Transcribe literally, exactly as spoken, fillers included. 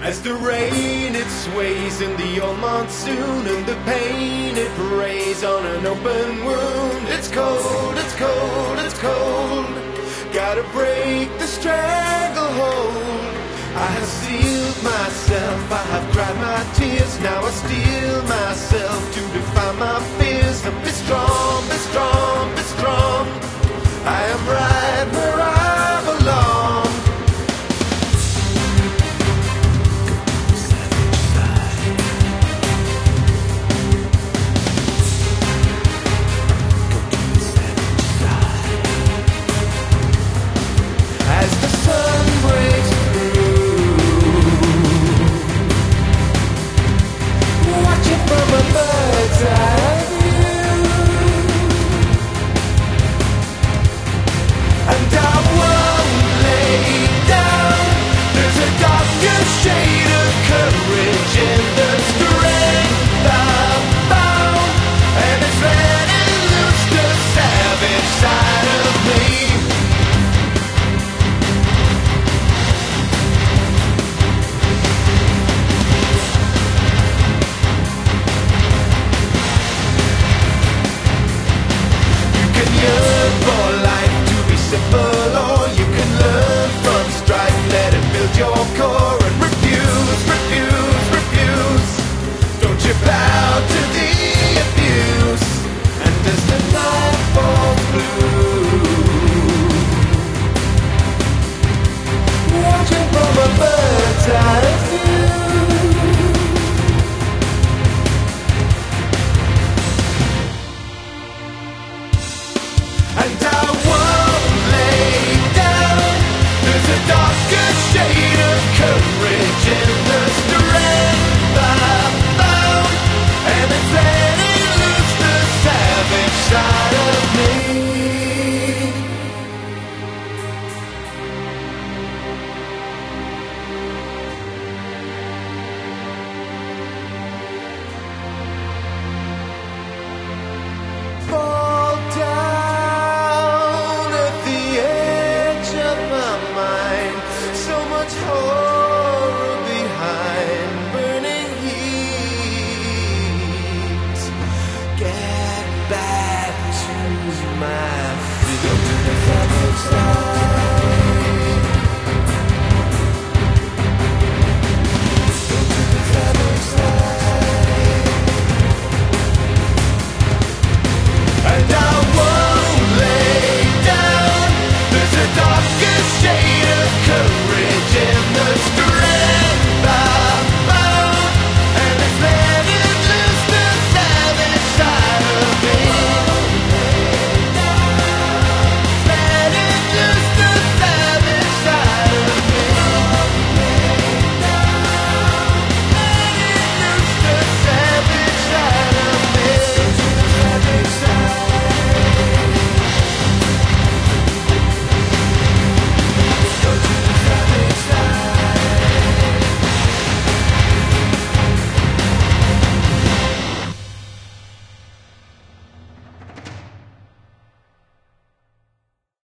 As the rain it sways in the old monsoon, and the pain it preys on an open wound. It's cold, it's cold, it's cold. Gotta break the stranglehold. I have sealed myself, I have cried my tears. Now I steel myself to defy my fears. And be strong, be strong, be strong. I am right.